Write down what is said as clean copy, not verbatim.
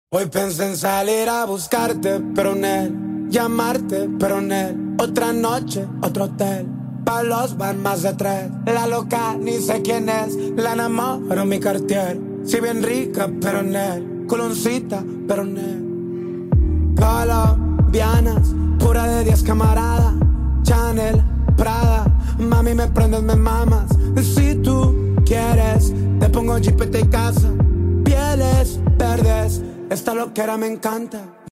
Hoy pensé en salir a buscarte, pero en él, llamarte, pero en él, otra noche, otro hotel, pa' los van más de tres. La loca, ni sé quién es, la enamoro mi Cartier. Si bien rica, pero en él, culoncita, pero en él. Colombianas, pura de 10 camarada, Chanel, Prada, mami me prendes, me mamas. Si tú quieres, te pongo jipeta y casa, pieles verdes. Esta loquera me encanta.